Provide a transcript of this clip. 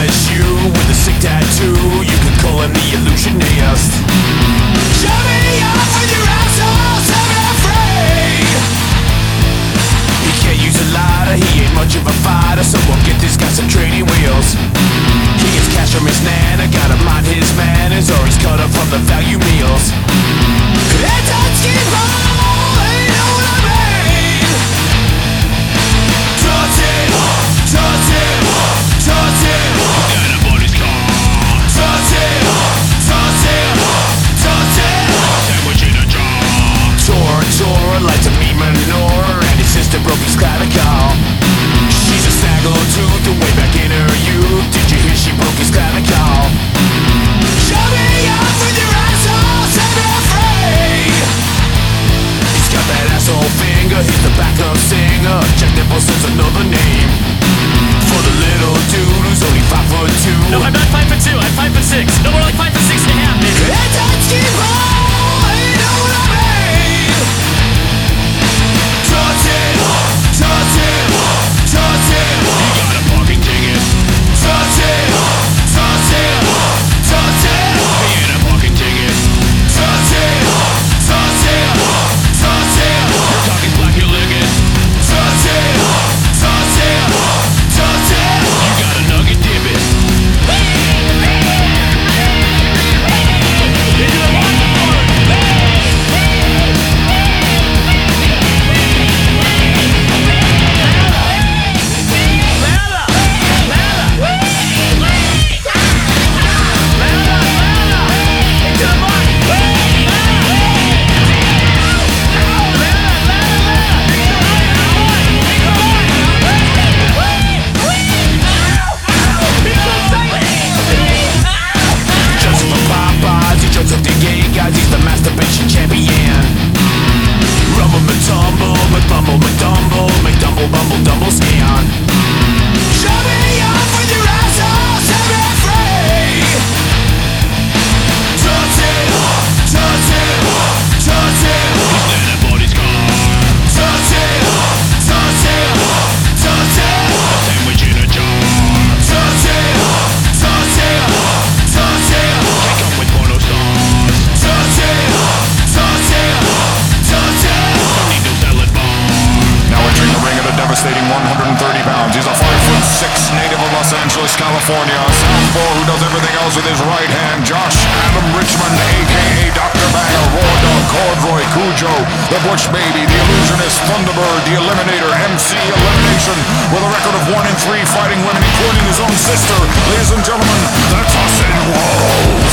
LSU with a sick tattoo. You could call him the illusionist. Show me off with your assholes, I'm afraid. He can't use a lighter, he ain't much of a fighter, so we'll get this guy some training wheels. He gets cash from his nana, gotta mind his manners, or he's cut up from the value meals. It's a skid roll, you know what I mean? Touch it, touch it, touch it. Got a body's car. Touch it, touch it, touch it. Sandwich in a jar. Tora lights a meat manure, and his sister broke his clavicle. She's a snaggle tooth, and way back in her youth, did you hear she broke his clavicle? Show me off with your assholes, I'm afraid. He's got that asshole finger, he's the backup singer. Jack Nicholson's another name for the little dude who's only 5'2". No, I'm not 5'2", I'm 5'6". No, more like 5'6.5", maybe. It's a skid roll, you know what I mean? Touch it, touch it, touch it. You got a parking ticket. Touch it, touch it, touch it. He ain't a parking ticket. Touch it, touch it, touch it. You're talking black, you lick it. Touch it, touch it, touch it. You got a nugget, dip it. Of the gay guys, he's the masturbation champion. Rumble, McTumble, McBumble, McDumble, McDumble, Bumble, Dumble, Scan. Show me off with your assholes, I'm afraid. Touch it, touch it, touch it. He's dead at body's car. Touch it, touch it, touch it. A sandwich in a jar. Touch it, touch it, touch it. Can't come with porno stars. Touch it, touch it, touch it. Don't need no salad bar. Now entering the ring at a devastating 130 pounds. He's a 5'6" native of Los Angeles, California. A southpaw who does everything else with his right hand. Josh Adam Richmond, a.k.a. Dr. Banger, Raw Dog, Cordroy, Cujo, the Butch Baby, the Illusionist, Thunderbird, the Eliminator, MC Elimination, with a record of 1 in 3 fighting women, including his own sister. Ladies and gentlemen, the Tussin Rose.